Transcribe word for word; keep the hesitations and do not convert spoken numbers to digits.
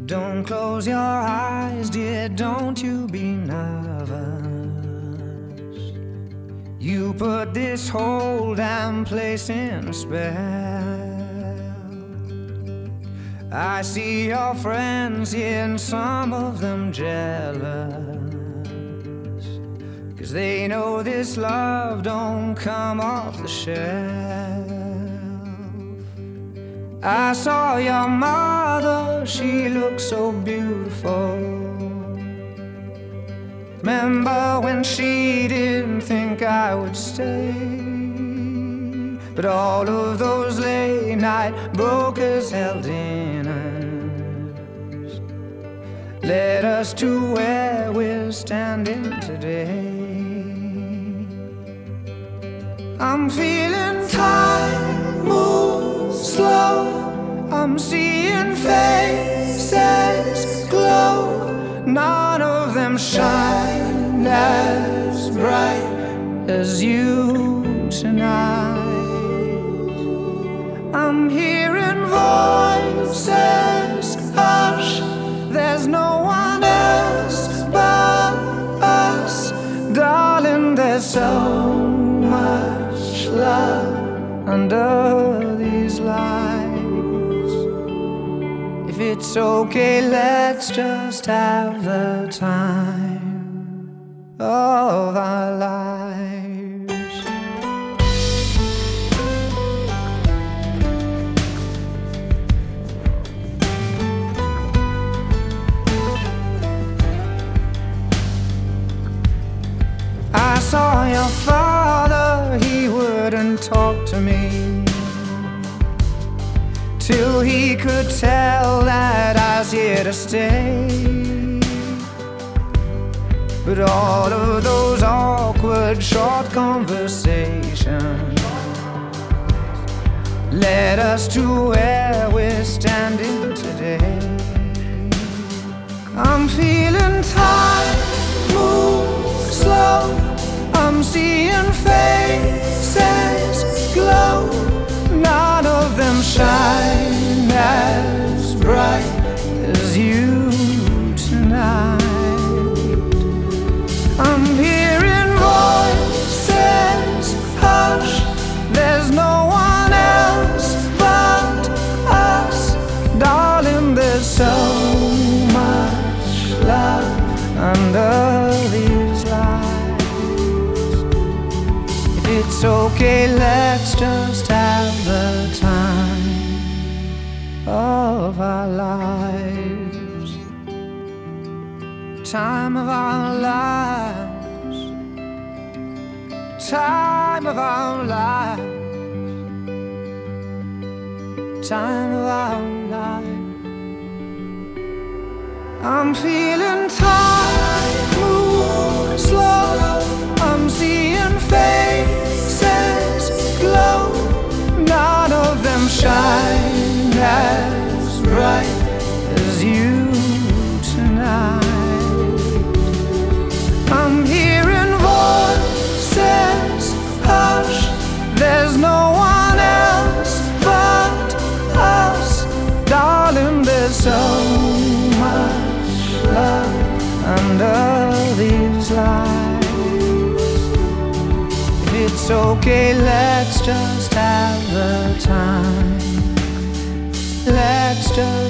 Don't close your eyes, dear, don't you be nervous. You put this whole damn place in a spell. I see your friends here and some of them jealous, 'cause they know this love don't come off the shelf. I saw your mother, she looked so beautiful. Remember when she didn't think I would stay? But all of those late night brokers held dinners led us to where we're standing today. I'm feeling time moves slow, I'm seeing faces glow. None of them shine as bright as you tonight. I'm hearing voices hush, there's no one else but us. Darling, there's so much love under these lights. If it's okay, let's just have the time of our lives. I saw your father, he wouldn't talk to me till he could tell that I was here to stay. But all of those awkward short conversations led us to where we're standing today. I'm feeling time move slow, I'm seeing faces glow. None of them shine as bright as you tonight. I'm hearing voices hush, there's no one else but us. Darling, there's so much love under these lights. If it's okay, let's just have the time of our lives. Time of our lives. Time of our lives. Time of our lives. I'm feeling time move slow, I'm seeing faces glow. None of them shine as bright as you tonight. I'm hearing voices hush, there's no one else but us. Darling, there's so much love under these lights. If it's okay, let's just have the time. Let's just